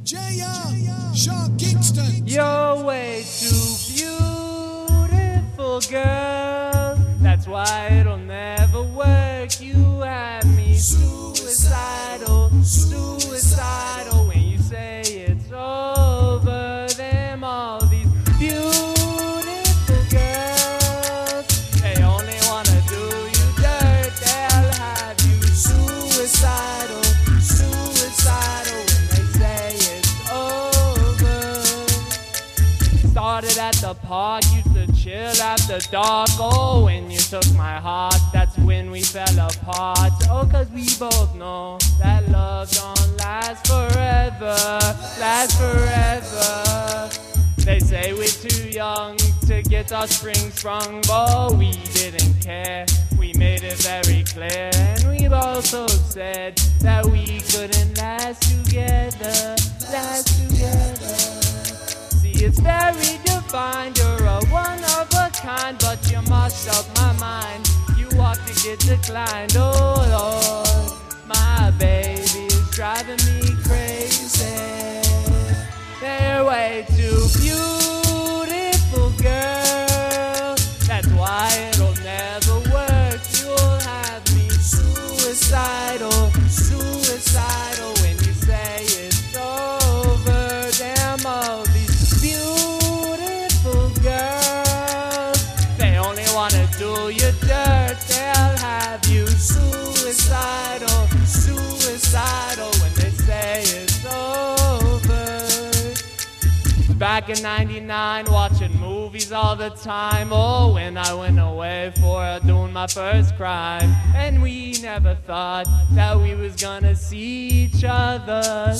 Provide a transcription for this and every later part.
Sean Kingston. You're way too beautiful, girl. That's why it'll never work. You have me suicidal, suicidal. When you say it's over, them all these beautiful girls, they only wanna do you dirt. They'll have you suicidal, suicidal. When they say it's over. Started at the park, used to chill after dark. Oh, when you took my heart, that's when we fell apart. Oh, 'cause we both know that love don't last forever, last forever. They say we're too young to get our spring sprung, but we didn't care. We made it very clear, and we've also said that we couldn't last together, last together. It's very defined, you're a one of a kind, but you messed up my mind. You walked to get declined, oh Lord. My baby is driving me crazy. They're way too beautiful, girl. That's why it'll never work. You'll have me suicidal, suicidal. When you say it's over, damn all these beautiful girls, they only wanna do you dirt. They'll have you suicidal, suicidal. When they say it's over. Back in '99, watching movies all the time. Oh, when I went away for doing my first crime, and we never thought that we was gonna see each other.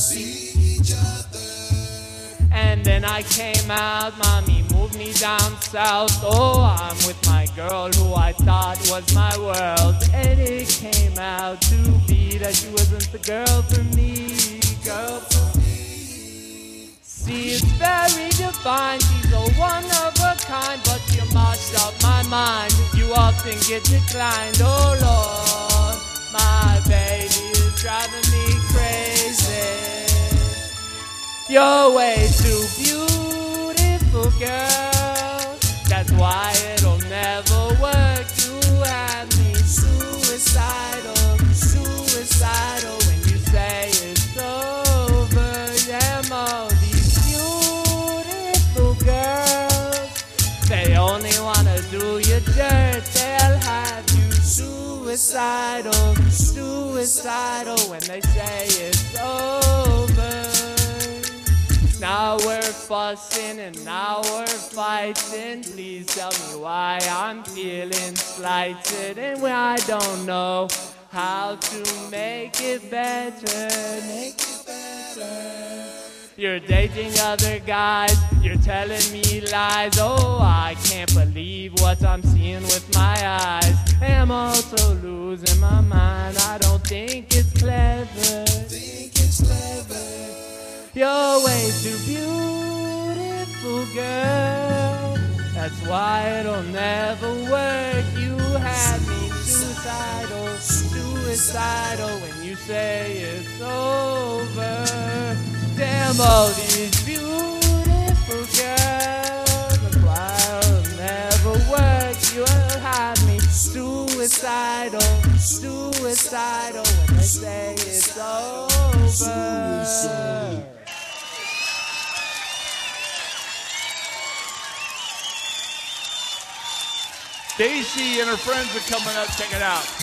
And then I came out, mommy moved me down south. Oh, I'm with my girl who I thought was my world. And it came out to be that she wasn't the girl for me, girl for me. See, it's very defined, she's a one of a kind, but you mashed up my mind. You often get declined, oh Lord. My baby is driving me crazy. You're way too beautiful, girl. That's why it'll never work. You have me suicidal, suicidal. When you say it's over, damn all these beautiful girls, they only wanna do you dirt. They'll have you suicidal, suicidal. When they say it's over. Now we're fussing and now we're fighting. Please tell me why I'm feeling slighted, and I don't know how to make it better. Make it better. You're dating other guys, you're telling me lies. Oh, I can't believe what I'm seeing with my eyes. I'm also losing my mind. I don't think it's clever. You're way too beautiful, girl. That's why it'll never work. You have me suicidal, suicidal. When you say it's over, damn all these beautiful girls. That's why it'll never work. You'll have me suicidal, suicidal. When they say it's over. Daisy and her friends are coming up. Check it out.